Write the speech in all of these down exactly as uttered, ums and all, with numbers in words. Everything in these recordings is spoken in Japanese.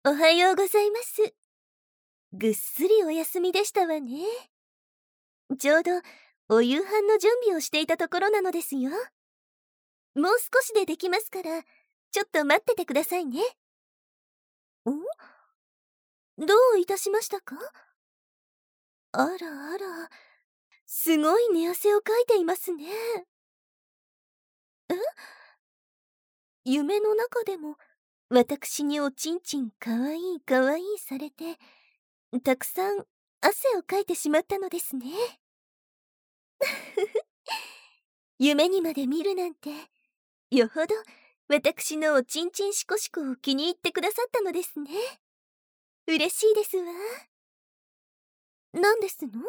おはようございます。ぐっすりお休みでしたわね。ちょうどお夕飯の準備をしていたところなのですよ。もう少しでできますから、ちょっと待っててくださいね。ん？どういたしましたか？あらあら、すごい寝汗をかいていますね。え？夢の中でも私におちんちんかわいいかわいいされて、たくさん汗をかいてしまったのですね。夢にまで見るなんて、よほど私のおちんちんしこしこを気に入ってくださったのですね。嬉しいですわ。何ですの？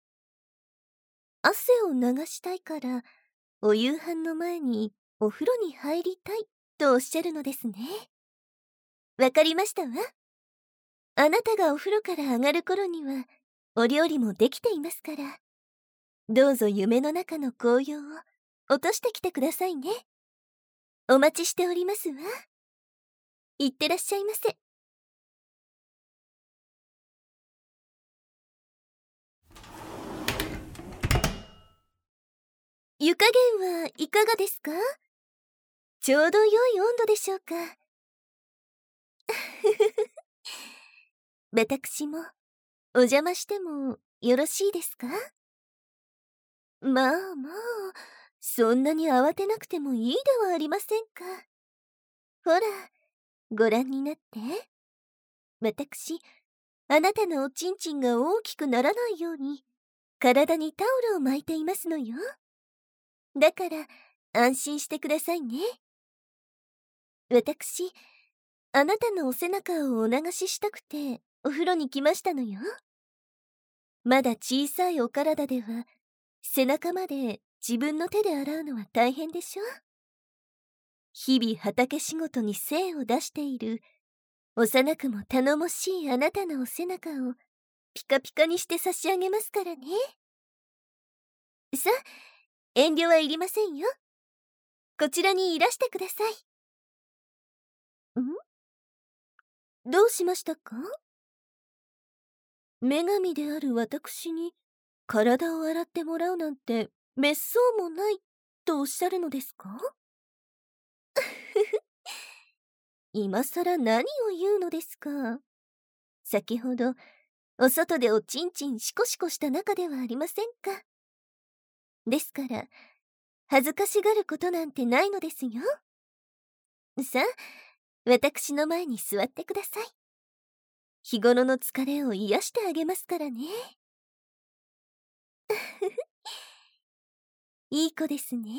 汗を流したいから、お夕飯の前にお風呂に入りたいとおっしゃるのですね。わかりましたわ。あなたがお風呂から上がる頃には、お料理もできていますから、どうぞ夢の中の紅葉を落としてきてくださいね。お待ちしておりますわ。いってらっしゃいませ。湯加減はいかがですか？ちょうど良い温度でしょうか。私もお邪魔してもよろしいですか？まあまあ、そんなに慌てなくてもいいではありませんか。ほら、ご覧になって。私、あなたのおちんちんが大きくならないように、体にタオルを巻いていますのよ。だから、安心してくださいね。私、あなたのお背中をお流ししたくて、お風呂に来ましたのよ。まだ小さいお体では、背中まで自分の手で洗うのは大変でしょ？日々畑仕事に精を出している、幼くも頼もしいあなたのお背中をピカピカにして差し上げますからね。さあ、遠慮はいりませんよ。こちらにいらしてください。ん？どうしましたか？女神である私に体を洗ってもらうなんてめっそうもないとおっしゃるのですか？今さら何を言うのですか。先ほどお外でおちんちんシコシコした仲ではありませんか。ですから恥ずかしがることなんてないのですよ。さあ、私の前に座ってください。日頃の疲れを癒してあげますからね。いい子ですね。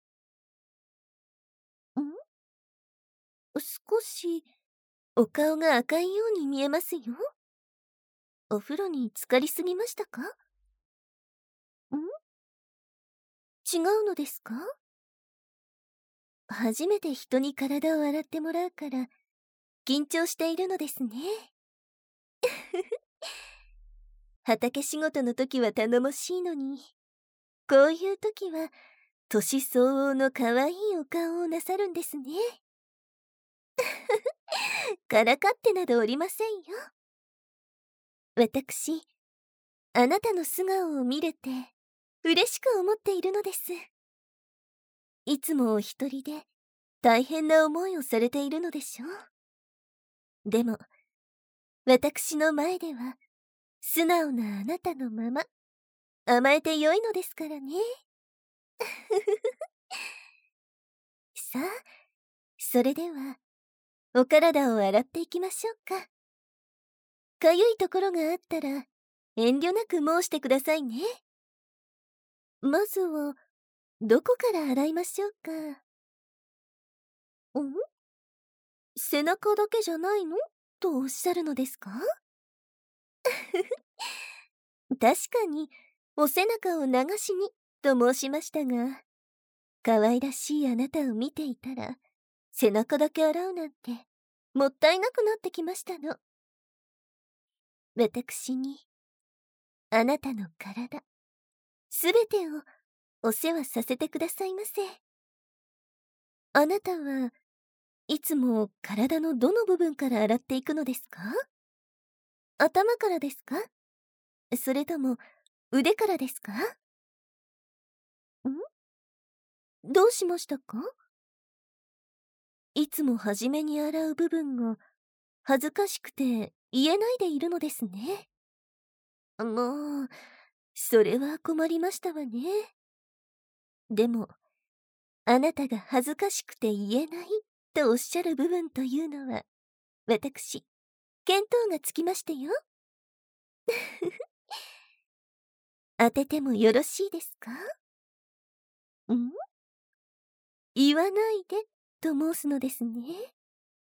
ん？少しお顔が赤いように見えますよ。お風呂に浸かりすぎましたか？ん？違うのですか？初めて人に体を洗ってもらうから緊張しているのですね。畑仕事の時は頼もしいのに、こういう時は年相応の可愛いお顔をなさるんですね。からかってなどおりませんよ。私、あなたの素顔を見れて嬉しく思っているのです。いつもお一人で大変な思いをされているのでしょう。でも、私の前では素直なあなたのまま甘えてよいのですからね。さあ、それではお体を洗っていきましょうか。かゆいところがあったら遠慮なく申してくださいね。まずはどこから洗いましょうか。ん？背中だけじゃないのとおっしゃるのですか？確かにお背中を流しにと申しましたが、可愛らしいあなたを見ていたら背中だけ洗うなんてもったいなくなってきましたの。私にあなたの体すべてをお世話させてくださいませ。あなたはいつも体のどの部分から洗っていくのですか？頭からですか？それとも腕からですか？ん？どうしましたか？いつも初めに洗う部分が恥ずかしくて言えないでいるのですね。もう、それは困りましたわね。でも、あなたが恥ずかしくて言えないとおっしゃる部分というのは、私、見当がつきましてよ。当ててもよろしいですか？ん？言わないでと申すのですね。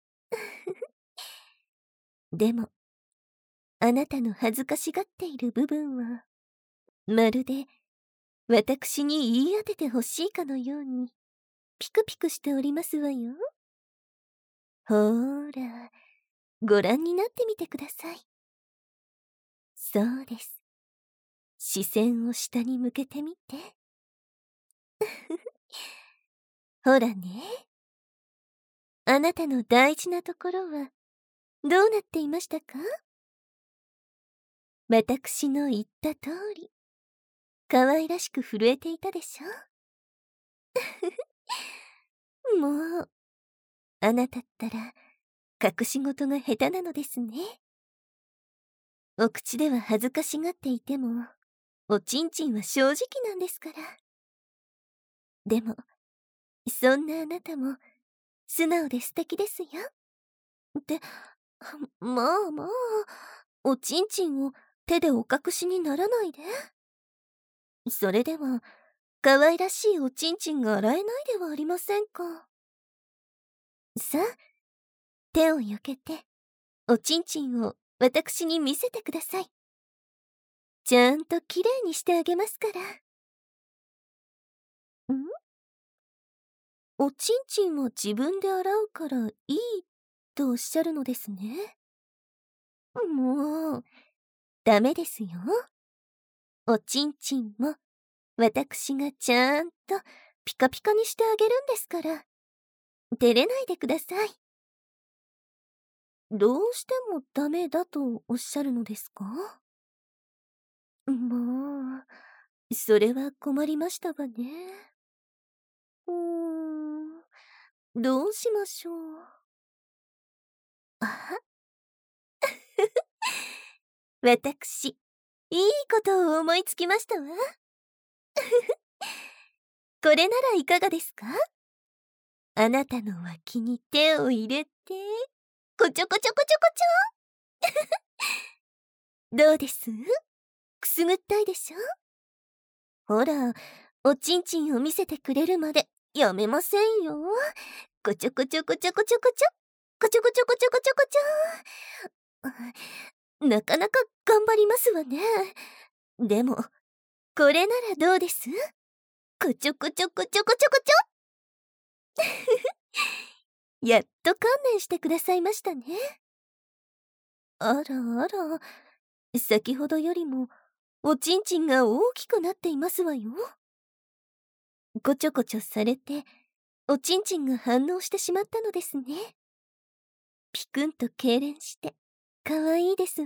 でも、あなたの恥ずかしがっている部分は、まるで私に言い当ててほしいかのように、ピクピクしておりますわよ。ほーら、ご覧になってみてください。そうです。視線を下に向けてみて。ほらね。あなたの大事なところは、どうなっていましたか？私の言った通り、可愛らしく震えていたでしょ？もう、あなたったら、隠し事が下手なのですね。お口では恥ずかしがっていても、おちんちんは正直なんですから。でも、そんなあなたも、素直で素敵ですよ。って、まあまあ、おちんちんを手でお隠しにならないで。それでは、可愛らしいおちんちんが洗えないではありませんか。さあ、手を避けて、おちんちんを私に見せてください。ちゃんときれいにしてあげますから。ん？おちんちんは自分で洗うからいいとおっしゃるのですね。もう、ダメですよ。おちんちんも私がちゃんとピカピカにしてあげるんですから。照れないでください。どうしてもダメだとおっしゃるのですか？もう、それは困りましたわね。うーん、どうしましょう。あ私、いいことを思いつきましたわ。これならいかがですか？あなたの脇に手を入れて、こちょこちょこちょこちょ。どうです？くすぐったいでしょ？ほら、おちんちんを見せてくれるまでやめませんよ。こちょこちょこちょこちょこちょ。こちょこちょこちょこちょこちょ。なかなか頑張りますわね。でも、これならどうです？こちょこちょこちょこちょこちょ。やっと観念してくださいましたね。あらあら、先ほどよりもおちんちんが大きくなっていますわよ。こちょこちょされて、おちんちんが反応してしまったのですね。ピクンと痙攣して、かわいいですわ。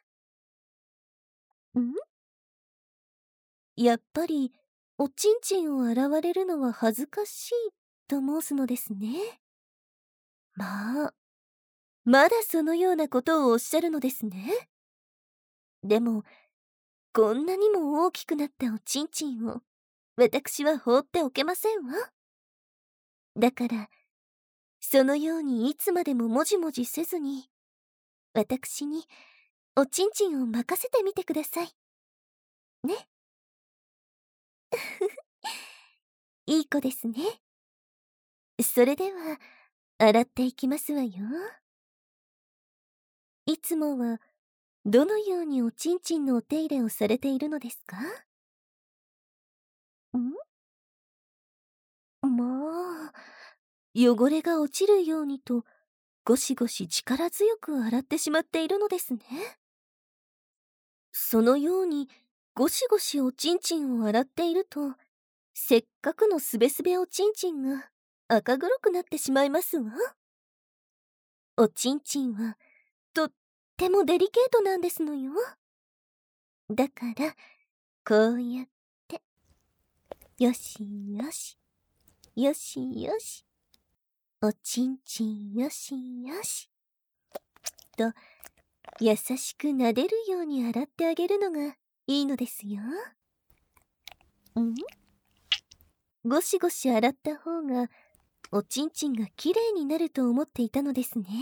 ん？やっぱり、おちんちんを洗われるのは恥ずかしいと申すのですね。まあ、まだそのようなことをおっしゃるのですね。でも、こんなにも大きくなったおちんちんを、私は放っておけませんわ。だから、そのようにいつまでももじもじせずに、私におちんちんを任せてみてください。ね。いい子ですね。それでは、洗っていきますわよ。いつもは、どのようにおちんちんのお手入れをされているのですか？ん？まあ、汚れが落ちるようにと、ゴシゴシ力強く洗ってしまっているのですね。そのように、ゴシゴシおちんちんを洗っていると、せっかくのすべすべおちんちんが赤黒くなってしまいますわ。 おちんちんはとってもデリケートなんですのよ。だからこうやってよしよしよしよし、おちんちんよしよしと優しく撫でるように洗ってあげるのがいいのですよ。ん？ゴシゴシ洗った方がおちんちんがきれいになると思っていたのですね。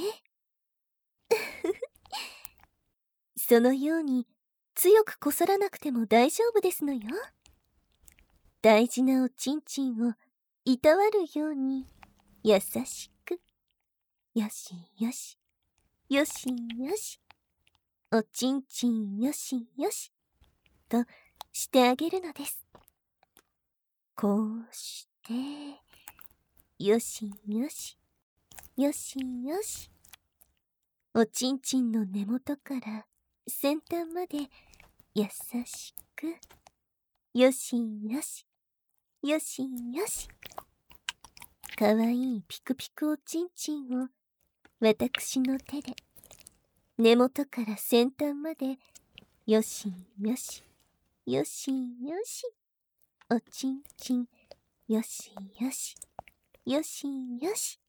そのように強くこすらなくても大丈夫ですのよ。大事なおちんちんをいたわるように優しく、よしよしよしよし、おちんちんよしよしとしてあげるのです。こうしてよしよしよしよし、おちんちんの根元から先端まで優しく、よしよしよしよし、かわいいピクピクおちんちんを私の手で根元から先端までよしよしよしよし、おちんちんよしよしよしよし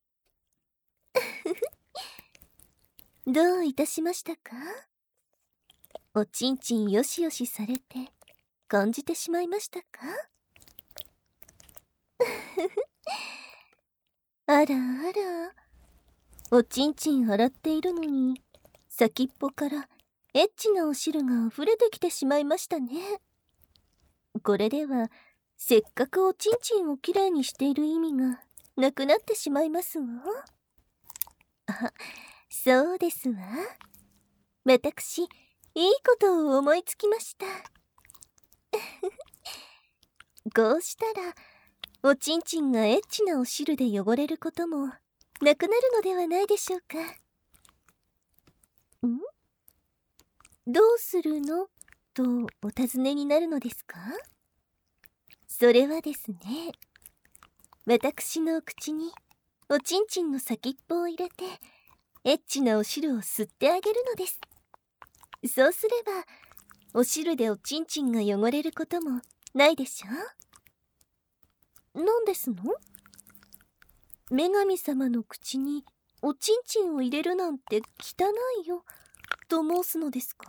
どういたしましたか？おちんちんよしよしされて感じてしまいましたか？あらあら、おちんちん洗っているのに先っぽからエッチなお汁が溢れてきてしまいましたね。これではせっかくおちんちんをきれいにしている意味がなくなってしまいますわ。あ、そうですわ。私、いいことを思いつきました。こうしたらおちんちんがエッチなお汁で汚れることもなくなるのではないでしょうか。ん？どうするのとお尋ねになるのですか？それはですね、私のお口におちんちんの先っぽを入れてエッチなお汁を吸ってあげるのです。そうすればお汁でおちんちんが汚れることもないでしょう。なんですの？女神様の口におちんちんを入れるなんて汚いよと申すのですか？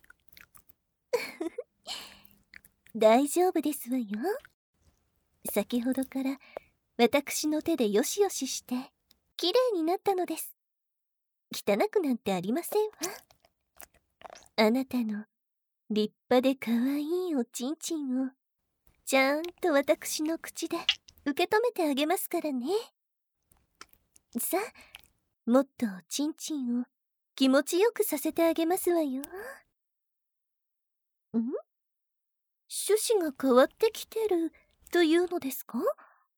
大丈夫ですわよ。先ほどから私の手でよしよししてきれいになったのです。汚くなんてありませんわ。あなたの立派でかわいいおちんちんをちゃんと私の口で受け止めてあげますからね。さあ、もっとおちんちんを気持ちよくさせてあげますわよ。ん？趣旨が変わってきてるというのですか？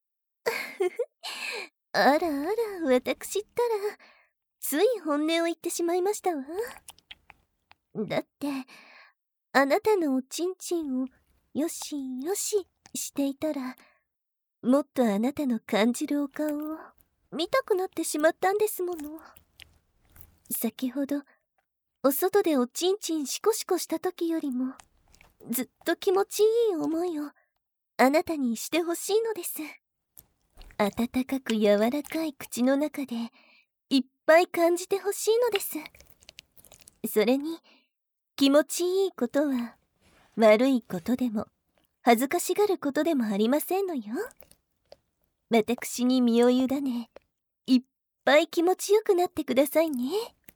あらあら、私ったらつい本音を言ってしまいましたわ。だってあなたのおちんちんをよしよししていたら、もっとあなたの感じるお顔を見たくなってしまったんですもの。先ほどお外でおちんちんシコシコした時よりもずっと気持ちいい思いをあなたにしてほしいのです。温かく柔らかい口の中でいっぱい感じてほしいのです。それに気持ちいいことは悪いことでも恥ずかしがることでもありませんのよ。私に身を委ねいっぱい気持ちよくなってくださいね。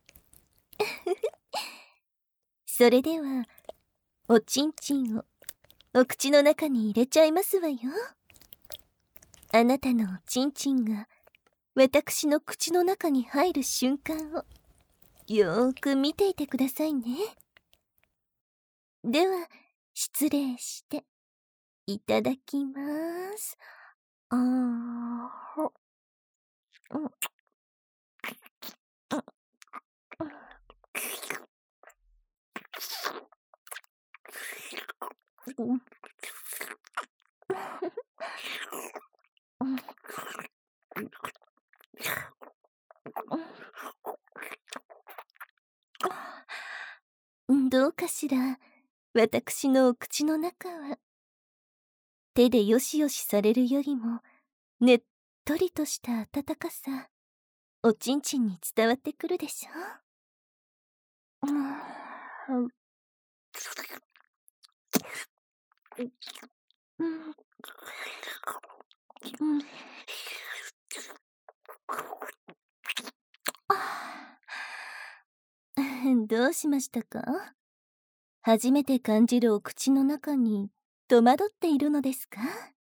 それではおちんちんをお口の中に入れちゃいますわよ。あなたのおちんちんが私の口の中に入る瞬間をよーく見ていてくださいね。では失礼していただきます。あーほ、うん、うん、うん、 どうかしら、私のお口の中は。手でよしよしされるよりも、ねっとりとした温かさ、おちんちんに伝わってくるでしょう。うんうんうん、どうしましたか？初めて感じるお口の中に戸惑っているのですか？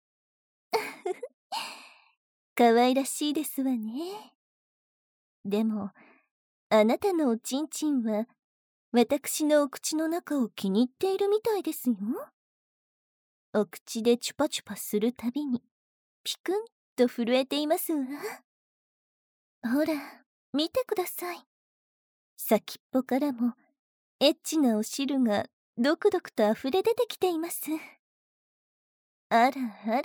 可愛らしいですわね。でも、あなたのおちんちんは、私のお口の中を気に入っているみたいですよ。お口でチュパチュパするたびに、ピクンと震えていますわ。ほら、見てください。先っぽからも、エッチなお汁がドクドクと溢れ出てきています。あらあら。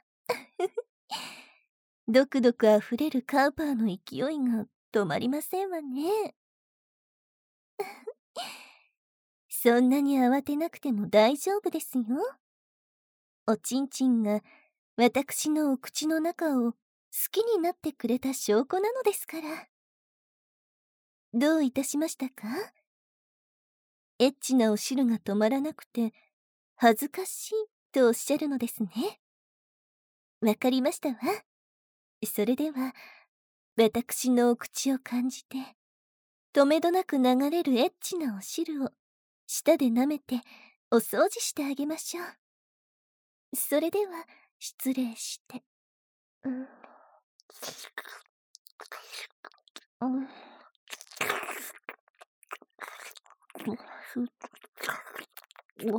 ドクドク溢れるカウパーの勢いが止まりませんわね。そんなに慌てなくても大丈夫ですよ。おちんちんが私のお口の中を好きになってくれた証拠なのですから。どういたしましたか？エッチなお汁が止まらなくて恥ずかしいとおっしゃるのですね。わかりましたわ。それでは、私のお口を感じて、とめどなく流れるエッチなお汁を舌で舐めてお掃除してあげましょう。それでは失礼して。うん。うん。うん。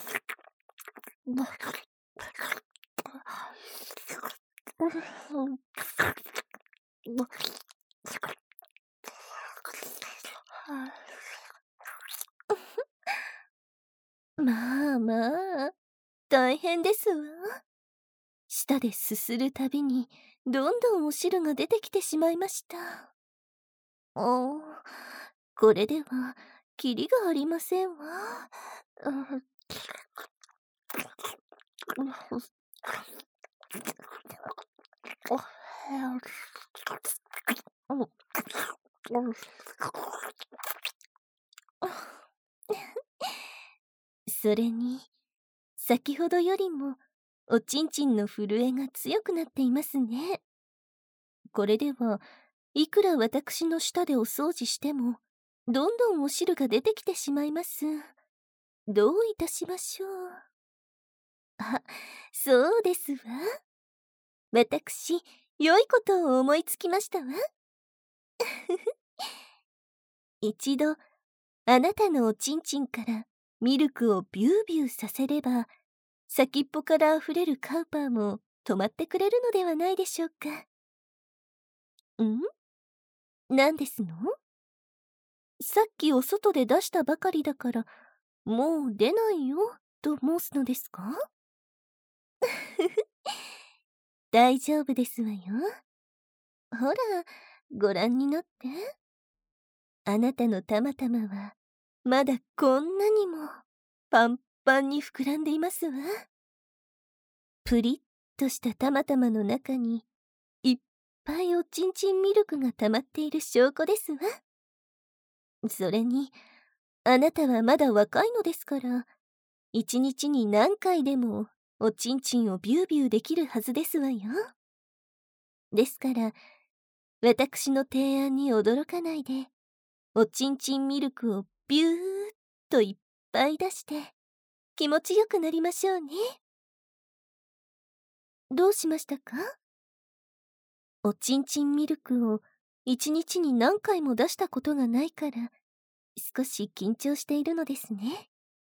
まあまあ、大変ですわ。舌ですするたびに、どんどんお汁が出てきてしまいました。おお、これでは、キリがありませんわ。うんそれに、先ほどよりも、おちんちんの震えが強くなっていますね。これでは、いくら私の舌でお掃除しても、どんどんお汁が出てきてしまいます。どういたしましょう。あ、そうですわ。私、良いことを思いつきましたわ。一度、あなたのおちんちんからミルクをビュービューさせれば、先っぽから溢れるカウパーも止まってくれるのではないでしょうか。ん？何ですの？さっきお外で出したばかりだから、もう出ないよ、と申すのですか？大丈夫ですわよ。ほら、ご覧になって。あなたのたまたまは、まだこんなにも、パンパンに膨らんでいますわ。プリッとしたたまたまの中に、いっぱいおちんちんミルクが溜まっている証拠ですわ。それに、あなたはまだ若いのですから、一日に何回でもおちんちんをビュービューできるはずですわよ。ですから、私の提案に驚かないで、おちんちんミルクをビューっといっぱい出して、気持ちよくなりましょうね。どうしましたか？おちんちんミルクを一日に何回も出したことがないから、少し緊張しているのですね。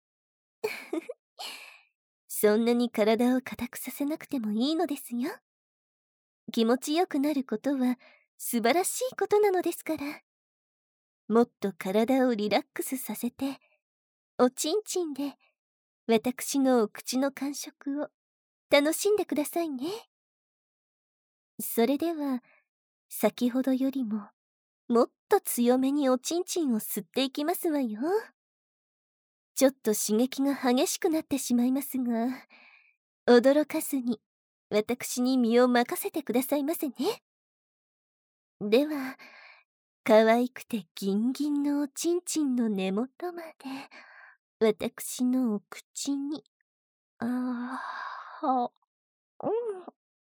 そんなに体を硬くさせなくてもいいのですよ。気持ちよくなることは素晴らしいことなのですから。もっと体をリラックスさせて、おちんちんで私のお口の感触を楽しんでくださいね。それでは、先ほどよりももっと強めにおちんちんを吸っていきますわよ。ちょっと刺激が激しくなってしまいますが、驚かずに私に身を任せてくださいませね。では、可愛くてギンギンのおちんちんの根元まで私のお口に、あーは、うん。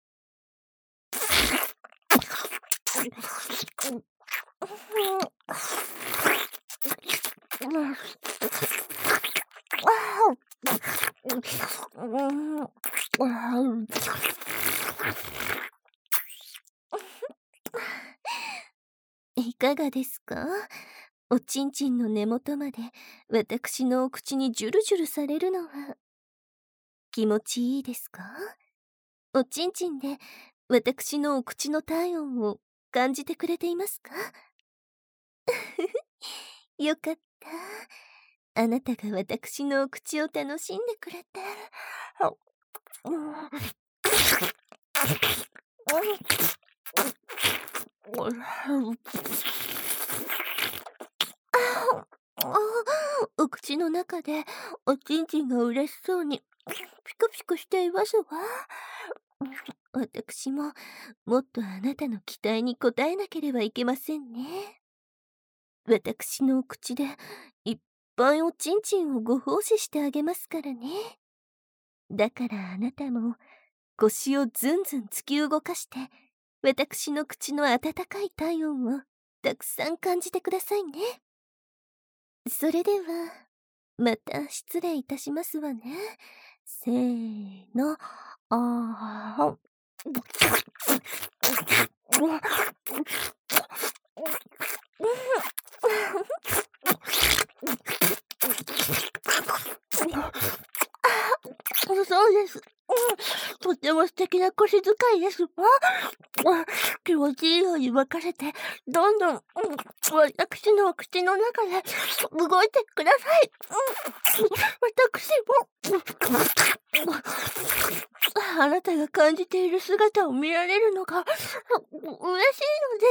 いかがですか？おちんちんの根元まで私のお口にジュルジュルされるのは気持ちいいですか？おちんちんで私のお口の体温を感じてくれていますか？よかった。あなたが私のお口を楽しんでくれて。お口の中でおちんちんが嬉しそうにピクピクしていますわ。私ももっとあなたの期待に応えなければいけませんね。私のお口でいっぱいおちんちんをご奉仕してあげますからね。だからあなたも腰をずんずん突き動かして私の口の温かい体温をたくさん感じてくださいね。それではまた失礼いたしますわね。せーの、あー。そうです。とっても素敵な腰使いですわ。気持ちいいように任せて、どんどん、私の口の中で動いてください。私も、あなたが感じている姿を見られるのが嬉しいのです。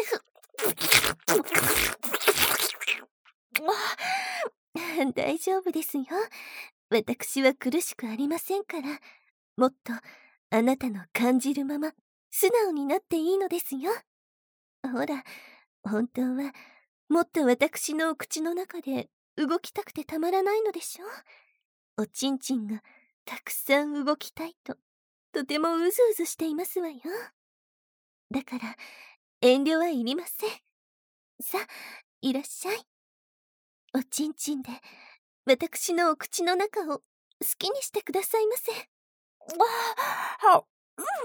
大丈夫ですよ。私は苦しくありませんから、もっとあなたの感じるまま素直になっていいのですよ。ほら、本当はもっと私のお口の中で動きたくてたまらないのでしょ。おちんちんがたくさん動きたいと、とてもうずうずしていますわよ。だから遠慮はいりません。さあ、いらっしゃい。おちんちんで私のお口の中を好きにしてくださいませ。ああ、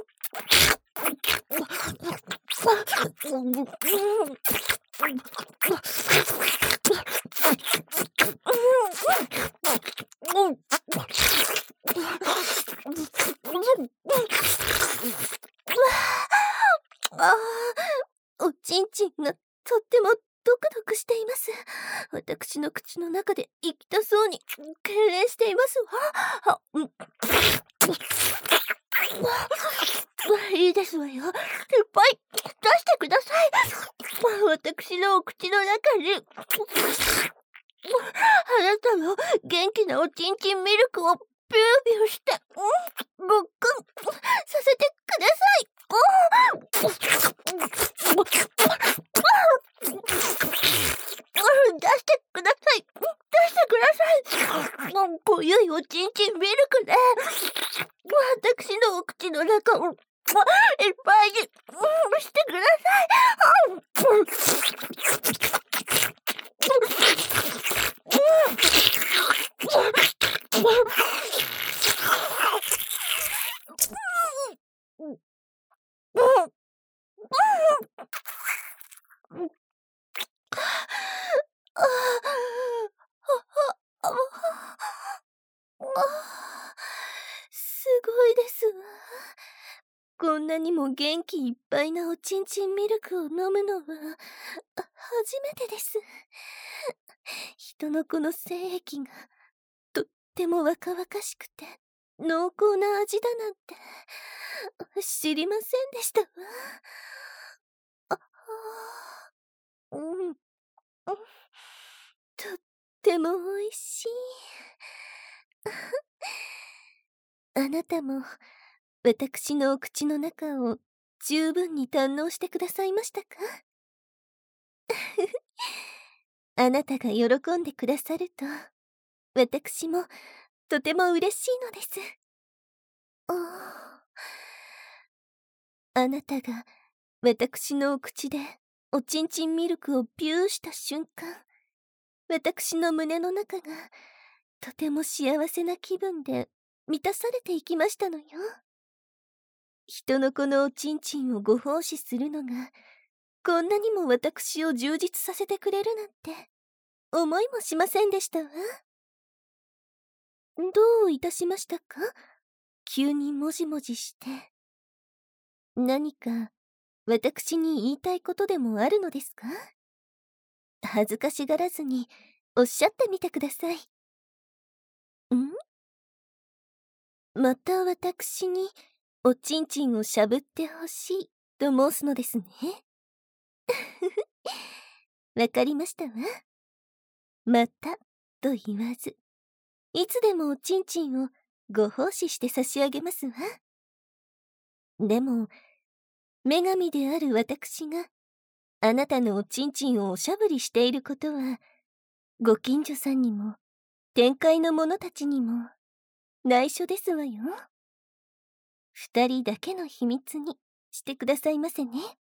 ああ、おちんちんがとってもドクドクしています。私の口の中で行きたそうに痙攣していますわ。あ、うん、いいですわよ。いっぱい出してください。私のお口の中にあなたの元気なおちんちんミルクをビュービューして、うん、ごっくんさせてください。出してください。出してください。濃ゆいおちんちんミルクで私のお口の中をいっぱいにしてください。ああ、ああ、すごいですわ。こんなにも元気いっぱいなおちんちんミルクを飲むのは初めてです。人の子の精液がとっても若々しくて濃厚な味だなんて知りませんでしたわ。あ、うん、 とってもおいしい。あなたも私のお口の中を十分に堪能してくださいましたか？あなたが喜んでくださると私もとても嬉しいのです。ああ、あなたが私のお口でおちんちんミルクをビューした瞬間、私の胸の中がとても幸せな気分で満たされていきましたのよ。人の子のおちんちんをご奉仕するのがこんなにも私を充実させてくれるなんて思いもしませんでしたわ。どういたしましたか？急にもじもじして。何か私に言いたいことでもあるのですか？恥ずかしがらずにおっしゃってみてください。ん？また私におちんちんをしゃぶってほしいと申すのですね。わかりましたわ。またと言わず、いつでもおちんちんをご奉仕して差し上げますわ。でも、女神である私があなたのおちんちんをおしゃぶりしていることは、ご近所さんにも天界の者たちにも内緒ですわよ。二人だけの秘密にしてくださいませね。